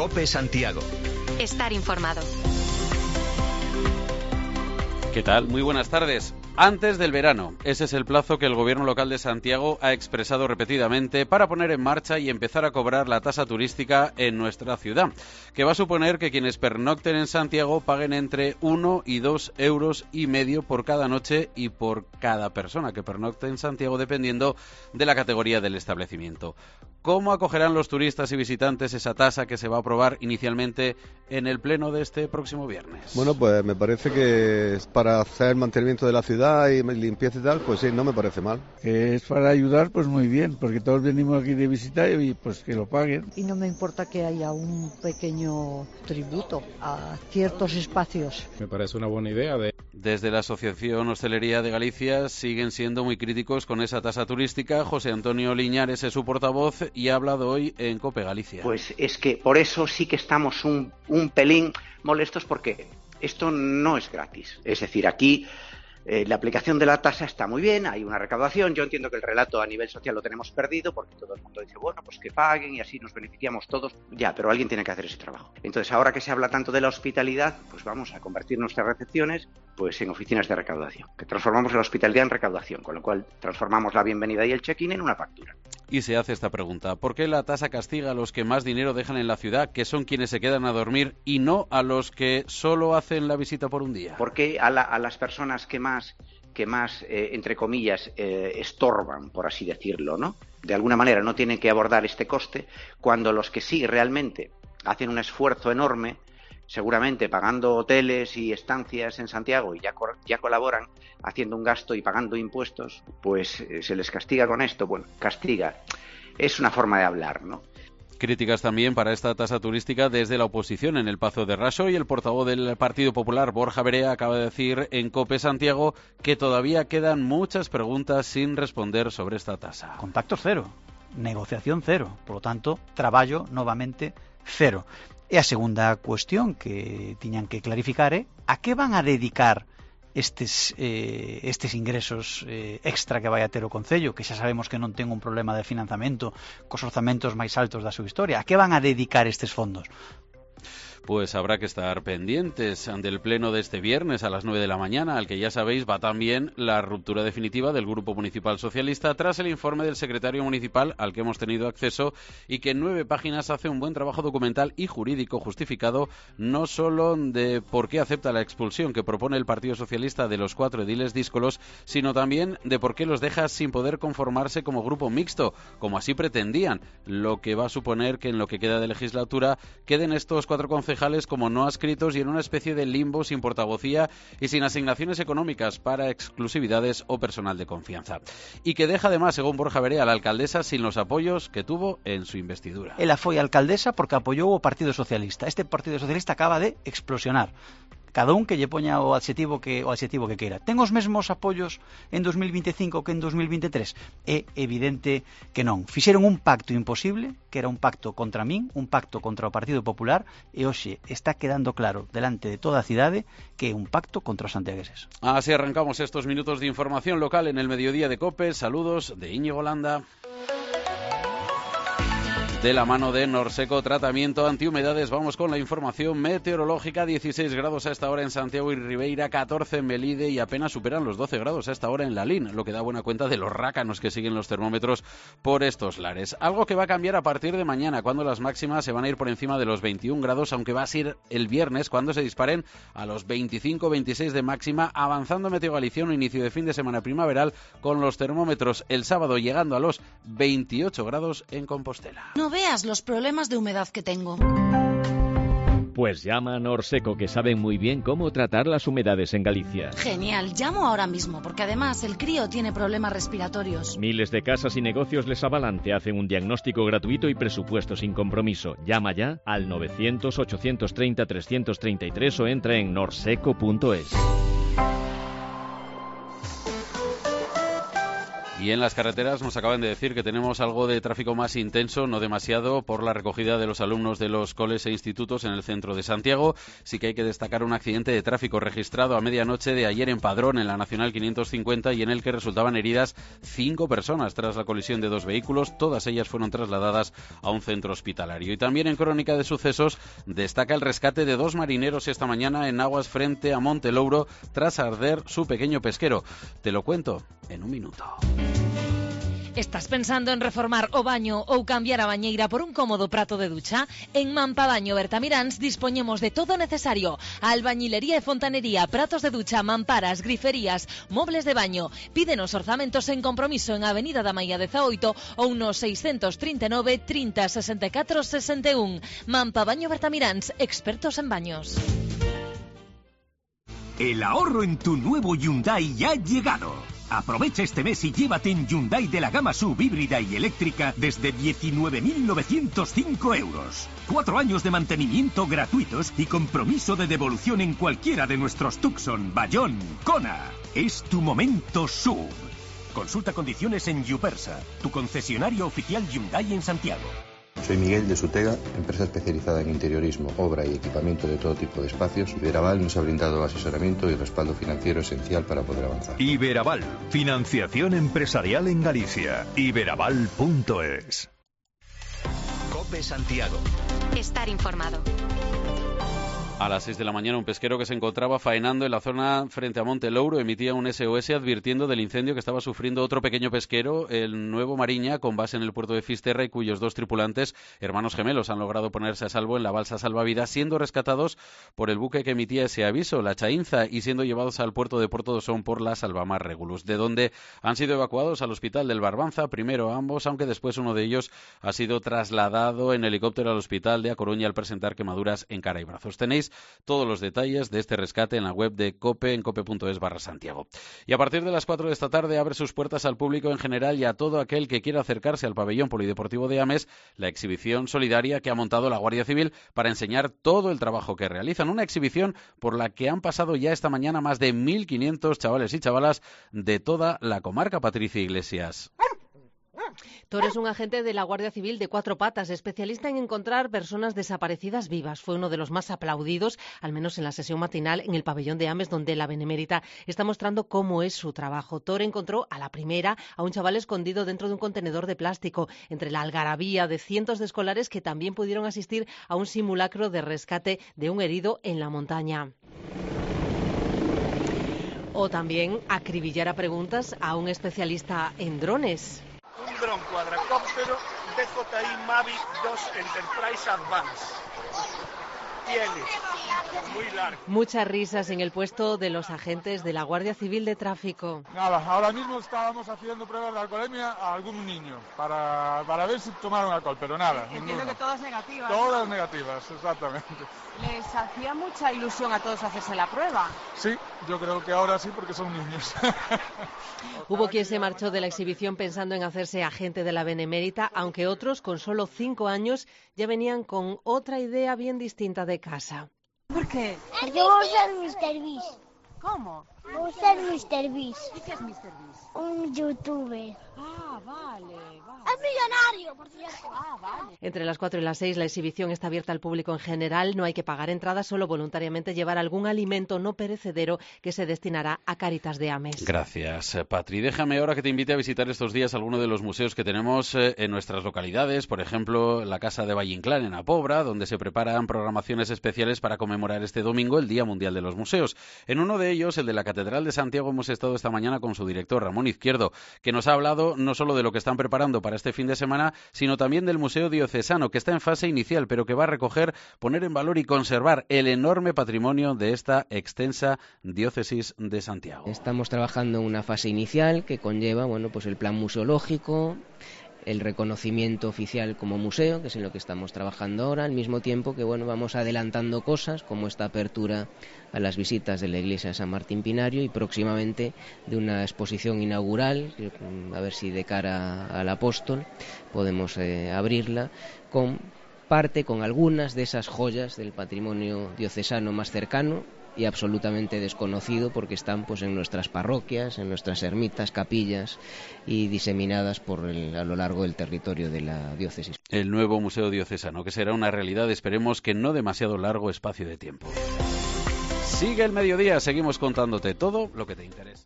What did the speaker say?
COPE Santiago. Estar informado. ¿Qué tal? Muy buenas tardes. Antes del verano, ese es el plazo que el gobierno local de Santiago ha expresado repetidamente para poner en marcha y empezar a cobrar la tasa turística en nuestra ciudad, que va a suponer que quienes pernocten en Santiago paguen entre 1 y 2,5 euros por cada noche y por cada persona que pernocte en Santiago, dependiendo de la categoría del establecimiento. ¿Cómo acogerán los turistas y visitantes esa tasa que se va a aprobar inicialmente en el pleno de este próximo viernes? Bueno, pues me parece que para hacer mantenimiento de la ciudad y limpieza y tal, pues sí, no me parece mal. Que es para ayudar, pues muy bien, porque todos venimos aquí de visita y pues que lo paguen. Y no me importa que haya un pequeño tributo a ciertos espacios. Me parece una buena idea. Desde la Asociación Hostelería de Galicia siguen siendo muy críticos con esa tasa turística. José Antonio Liñares es su portavoz y ha hablado hoy en COPE Galicia. Pues es que por eso sí que estamos un pelín molestos, porque esto no es gratis. Es decir, aquí la aplicación de la tasa está muy bien, hay una recaudación. Yo entiendo que el relato a nivel social lo tenemos perdido, porque todo el mundo dice, bueno, pues que paguen y así nos beneficiamos todos. Ya, pero alguien tiene que hacer ese trabajo. Entonces, ahora que se habla tanto de la hospitalidad, pues vamos a convertir nuestras recepciones pues en oficinas de recaudación, que transformamos la hospitalidad en recaudación, con lo cual transformamos la bienvenida y el check-in en una factura. Y se hace esta pregunta: ¿por qué la tasa castiga a los que más dinero dejan en la ciudad, que son quienes se quedan a dormir, y no a los que solo hacen la visita por un día? ¿Por qué a las personas que más entre comillas, estorban, por así decirlo, ¿no? De alguna manera no tienen que abordar este coste, cuando los que sí realmente hacen un esfuerzo enorme, seguramente pagando hoteles y estancias en Santiago, y ya colaboran haciendo un gasto y pagando impuestos, pues se les castiga con esto. Bueno, castiga, es una forma de hablar, ¿no? Críticas también para esta tasa turística desde la oposición en el Pazo de Raso, y el portavoz del Partido Popular, Borja Verea, acaba de decir en COPE Santiago que todavía quedan muchas preguntas sin responder sobre esta tasa. Contactos cero, negociación cero, por lo tanto, traballo novamente cero. E a segunda cuestión que tiñan que clarificar é a que van a dedicar estes ingresos extra que vai a ter o Concello, que xa sabemos que non ten un problema de financiamento cos orzamentos máis altos da súa historia. A que van a dedicar estes fondos? Pues habrá que estar pendientes del pleno de este viernes a las 9 de la mañana, al que ya sabéis va también la ruptura definitiva del Grupo Municipal Socialista tras el informe del secretario municipal al que hemos tenido acceso, y que en 9 páginas hace un buen trabajo documental y jurídico justificado, no solo de por qué acepta la expulsión que propone el Partido Socialista de los 4 ediles díscolos, sino también de por qué los deja sin poder conformarse como grupo mixto, como así pretendían, lo que va a suponer que en lo que queda de legislatura queden estos 4 concejales como no adscritos y en una especie de limbo, sin portavocía y sin asignaciones económicas para exclusividades o personal de confianza. Y que deja además, según Borja Verea, a la alcaldesa sin los apoyos que tuvo en su investidura. Ela foi alcaldesa porque apoyou o Partido Socialista. Este Partido Socialista acaba de explosionar. Cada un que lle poña o adxetivo que queira. Ten os mesmos apoios en 2025 que en 2023? É evidente que non. Fixeron un pacto imposible, que era un pacto contra min, un pacto contra o Partido Popular, e hoxe está quedando claro delante de toda a cidade que é un pacto contra os santiagueses. Así arrancamos estos minutos de información local en el mediodía de COPE. Saludos de Íñigo Landa. De la mano de Norseco Tratamiento Antihumedades, vamos con la información meteorológica. 16 grados a esta hora en Santiago y Ribeira, 14 en Melide y apenas superan los 12 grados a esta hora en Lalín, lo que da buena cuenta de los rácanos que siguen los termómetros por estos lares. Algo que va a cambiar a partir de mañana, cuando las máximas se van a ir por encima de los 21 grados, aunque va a ser el viernes cuando se disparen a los 25-26 de máxima, avanzando Meteo Galicia un inicio de fin de semana primaveral con los termómetros el sábado llegando a los 28 grados en Compostela. No veas los problemas de humedad que tengo. Pues llama a Norseco, que saben muy bien cómo tratar las humedades en Galicia. Genial, llamo ahora mismo, porque además el crío tiene problemas respiratorios. Miles de casas y negocios les avalan, te hacen un diagnóstico gratuito y presupuesto sin compromiso. Llama ya al 900-830-333 o entra en norseco.es. Y en las carreteras nos acaban de decir que tenemos algo de tráfico más intenso, no demasiado, por la recogida de los alumnos de los coles e institutos en el centro de Santiago. Sí que hay que destacar un accidente de tráfico registrado a medianoche de ayer en Padrón, en la Nacional 550, y en el que resultaban heridas 5 personas tras la colisión de 2 vehículos. Todas ellas fueron trasladadas a un centro hospitalario. Y también en Crónica de Sucesos destaca el rescate de 2 marineros esta mañana en aguas frente a Montelouro tras arder su pequeño pesquero. Te lo cuento en un minuto. Estás pensando en reformar o baño ou cambiar a bañeira por un cómodo prato de ducha? En Mampabaño Bertamiráns dispoñemos de todo necesario: albañilería e fontanería, pratos de ducha, mamparas, griferías, mobles de baño. Pídenos orzamentos en compromiso en Avenida da Maía 18 ou no 639 30 64 61. Mampabaño Bertamiráns, expertos en baños. El ahorro en tu nuevo Hyundai ya ha llegado. Aprovecha este mes y llévate en Hyundai de la gama SUV híbrida y eléctrica desde 19.905 euros. 4 años de mantenimiento gratuitos y compromiso de devolución en cualquiera de nuestros Tucson, Bayón, Kona. Es tu momento SUV. Consulta condiciones en Yupersa, tu concesionario oficial Hyundai en Santiago. Soy Miguel de Sutega, empresa especializada en interiorismo, obra y equipamiento de todo tipo de espacios. Iberaval nos ha brindado asesoramiento y respaldo financiero esencial para poder avanzar. Iberaval, financiación empresarial en Galicia. Iberaval.es. COPE Santiago. Estar informado. A las 6 de la mañana, un pesquero que se encontraba faenando en la zona frente a Montelouro emitía un SOS advirtiendo del incendio que estaba sufriendo otro pequeño pesquero, el Nuevo Mariña, con base en el puerto de Fisterra, y cuyos 2 tripulantes, hermanos gemelos, han logrado ponerse a salvo en la balsa salvavidas, siendo rescatados por el buque que emitía ese aviso, la Chainza, y siendo llevados al puerto de Porto do Son por la Salvamar Regulus, de donde han sido evacuados al hospital del Barbanza, primero ambos, aunque después uno de ellos ha sido trasladado en helicóptero al hospital de A Coruña al presentar quemaduras en cara y brazos. Tenéis todos los detalles de este rescate en la web de COPE, en cope.es/Santiago. Y a partir de las 4 de esta tarde abre sus puertas al público en general y a todo aquel que quiera acercarse al pabellón polideportivo de Ames la exhibición solidaria que ha montado la Guardia Civil para enseñar todo el trabajo que realizan. Una exhibición por la que han pasado ya esta mañana más de 1.500 chavales y chavalas de toda la comarca. Patricia Iglesias. Toro es un agente de la Guardia Civil de 4 patas, especialista en encontrar personas desaparecidas vivas. Fue uno de los más aplaudidos, al menos en la sesión matinal en el pabellón de Ames, donde la Benemérita está mostrando cómo es su trabajo. Toro encontró a la primera a un chaval escondido dentro de un contenedor de plástico, entre la algarabía de cientos de escolares que también pudieron asistir a un simulacro de rescate de un herido en la montaña. O también acribillar a preguntas a un especialista en drones. Un dron cuadracóptero DJI Mavic 2 Enterprise Advance. Muy largo. Muchas risas en el puesto de los agentes de la Guardia Civil de Tráfico. Nada, ahora mismo estábamos haciendo pruebas de alcoholemia a algún niño para ver si tomaron alcohol, pero nada. Entiendo que todas negativas. Todas negativas, exactamente. ¿Les hacía mucha ilusión a todos hacerse la prueba? Sí, yo creo que ahora sí, porque son niños. Hubo quien se marchó de la exhibición pensando en hacerse agente de la Benemérita, aunque otros, con solo 5 años, ya venían con otra idea bien distinta de casa. ¿Por qué? Yo voy a ser Mr. Beast. ¿Cómo? Voy a ser Mr. Beast. ¿Y qué es Mr. Beast? Un youtuber. Ah, vale. Es millonario, por cierto. Ah, vale. Entre las 4 y las 6 la exhibición está abierta al público en general. No hay que pagar entrada, solo voluntariamente llevar algún alimento no perecedero que se destinará a Cáritas de Ames. Gracias, Patri. Déjame ahora que te invite a visitar estos días alguno de los museos que tenemos en nuestras localidades. Por ejemplo, la Casa de Valle Inclán en Apobra, donde se preparan programaciones especiales para conmemorar este domingo el Día Mundial de los Museos. En uno de ellos, el de la Catedral de Santiago, hemos estado esta mañana con su director, Ramón Izquierdo, que nos ha hablado no solo de lo que están preparando para este fin de semana, sino también del Museo Diocesano, que está en fase inicial, pero que va a recoger, poner en valor y conservar el enorme patrimonio de esta extensa diócesis de Santiago. Estamos trabajando en una fase inicial que conlleva, pues el plan museológico, el reconocimiento oficial como museo, que es en lo que estamos trabajando ahora, al mismo tiempo que vamos adelantando cosas como esta apertura a las visitas de la iglesia de San Martín Pinario y próximamente de una exposición inaugural, a ver si de cara al apóstol podemos abrirla, con algunas de esas joyas del patrimonio diocesano más cercano, y absolutamente desconocido porque están pues en nuestras parroquias, en nuestras ermitas, capillas y diseminadas a lo largo del territorio de la diócesis. El nuevo Museo Diocesano, que será una realidad, esperemos que en no demasiado largo espacio de tiempo. Sigue el mediodía, seguimos contándote todo lo que te interesa.